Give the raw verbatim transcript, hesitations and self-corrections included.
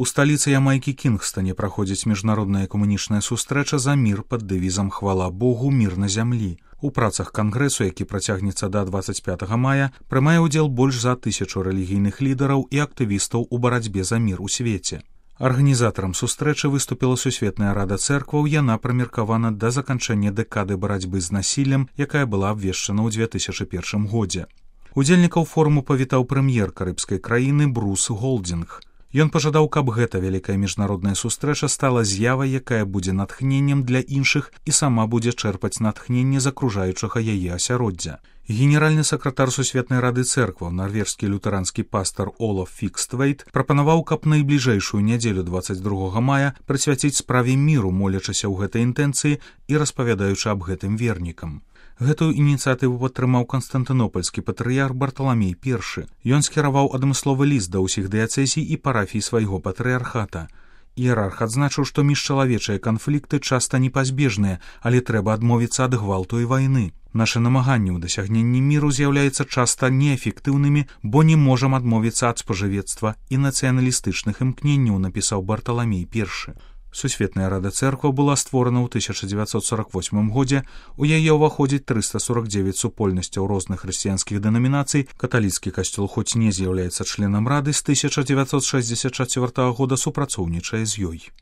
У сталіцы Ямайкі Кінгстане праходзіць міжнародная экумэнічная сустрэча за мір пад дэвізам «Хвала Богу, мір на зямлі». У працах кангрэсу, які працягнецца да дваццаць пятага мая, прымае ўдзел больш за тысячу рэлігійных лідараў і актывістаў у барацьбе за мір у свеце. Арганізатарам сустрэчы выступіла Сусветная рада цэркваў, яна прымеркавана да заканчэння дэкады барацьбы з насіллем, якая была абвешчана ў дзве тысячы першым годзе. Удзельнікаў форуму павітаў прэм'ер карыбскай краіны Брус Голдзінг. Ён пажадаў, каб гэта вялікая міжнародная сустрэча стала з'явай, якая будзе натхненнем для іншых і сама будзе чэрпаць натхненне з акружаючага яе асяроддзя. Генеральны сакратар Сусветнай рады цэркваў, нарвежскі лютэранскі пастар Олаф Фікствейт, прапанаваў, каб найбліжэйшую нядзелю дваццаць другога мая прысвяціць справе міру, молячыся ў гэтай інтэнцыі і распавядаючы аб гэтым вернікам. Гэтую ініцыятыву падтрымаў канстантынопальскі патрыярх Барталамей першы. Ён скіраваў адмысловы ліст да ўсіх дыяцэзій і парафій свайго патрыярхата. Іерарх адзначыў, што міжчалавечыя канфлікты часта непазбежныя, але трэба адмовіцца ад гвалту і вайны. Нашы намаганні ў дасягненні міру з'яўляюцца часта неэфектыўнымі, бо не можам адмовіцца ад спажывецтва і нацыяналістычных імкненняў, напісаў Барталамей першы. Сусветная рада цэркваў была створана ў тысяча дзевяцьсот сорок восьмым годзе. У яе ўваходзіць трыста сорок дзевяць супольнасцяў розных хрысціянскіх дэнамінацый. Каталіцкі касцёл хоць не з'яўляецца членам рады, з тысяча дзевяцьсот шэсцьдзесят чацвёртага года супрацоўнічае з ёй.